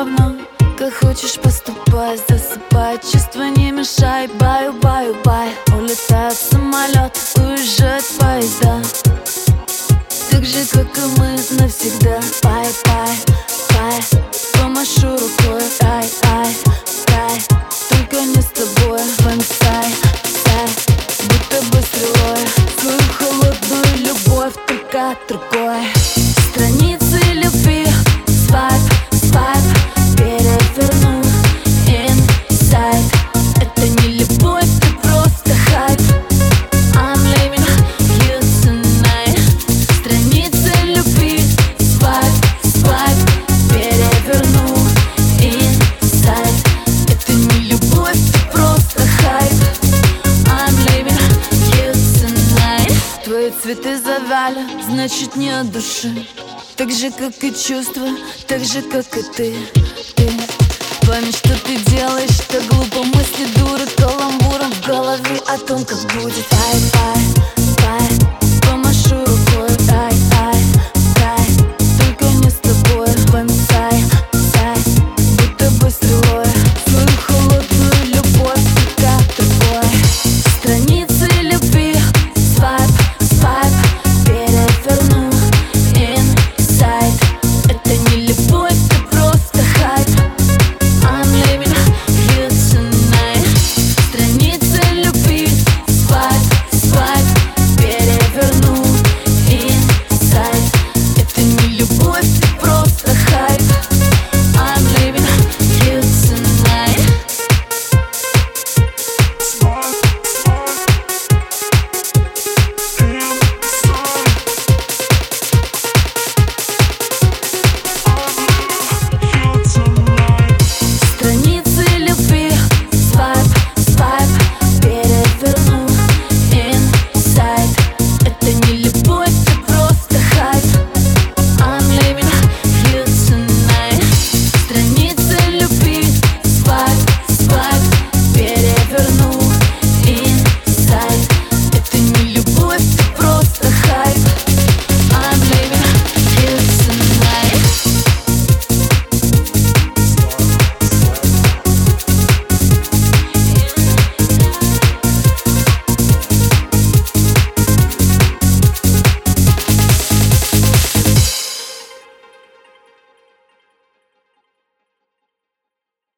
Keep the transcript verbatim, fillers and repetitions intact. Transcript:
равно, как хочешь поступай. Засыпай, чувства не мешай. Баю-баю-бай. Улетают самолеты, уезжают поезда, так же, как и мы навсегда. Пай-пай, пай, помашу рукой. Ай-ай, рай, только не с тобой. Вансай, сай, будто бы стрелой. Свою холодную любовь только от другой. Страницы любви, свайп, свайп, переверну. Инсайд, это не любовь, ты просто хайп. I'm leaving you tonight. Страницы любви, свайп, свайп, переверну. Инсайд, это не любовь, ты просто хайп. I'm leaving you tonight. Твои цветы завяли, значит не от души, так же, как и чувства, так же, как и ты, ты. Пойми, что ты делаешь, так глупо. Мысли дуры каламбуром в голове о том, как будет. Пай, пай, пай,